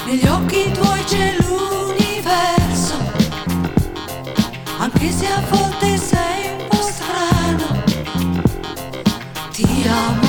negli occhi tuoi c'è l'universo, anche se a volte sei un po' strano, ti amo.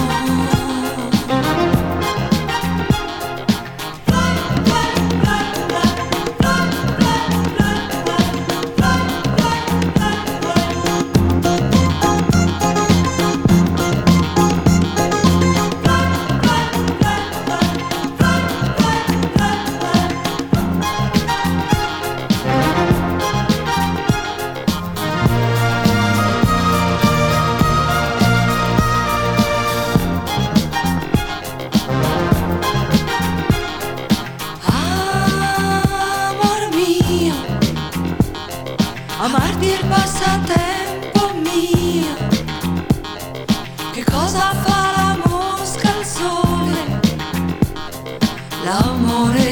Amarti è il passatempo mio. Che cosa fa la mosca al sole? L'amore.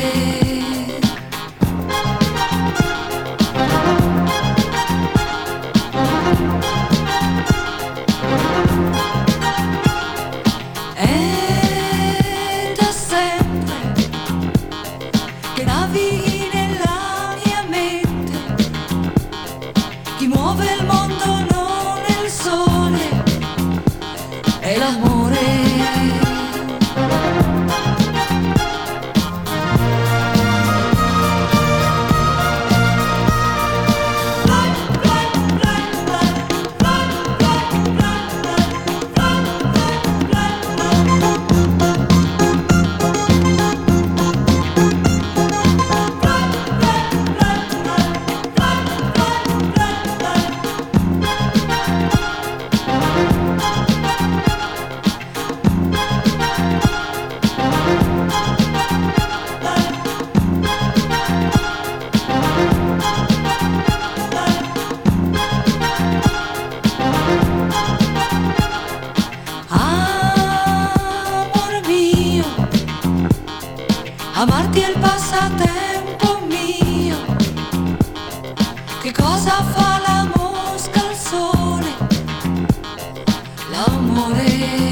È da sempre che navighi nella mia mente. Chi muove il mondo non è il sole, è l'amore. Amarti è il passatempo mio. Che cosa fa la mosca al sole? L'amore.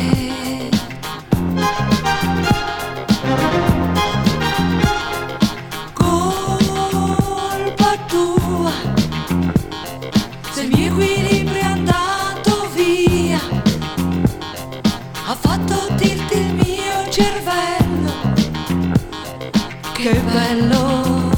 Colpa tua se il mio equilibrio è andato via, ha fatto tilt il mio cervello. Che bello.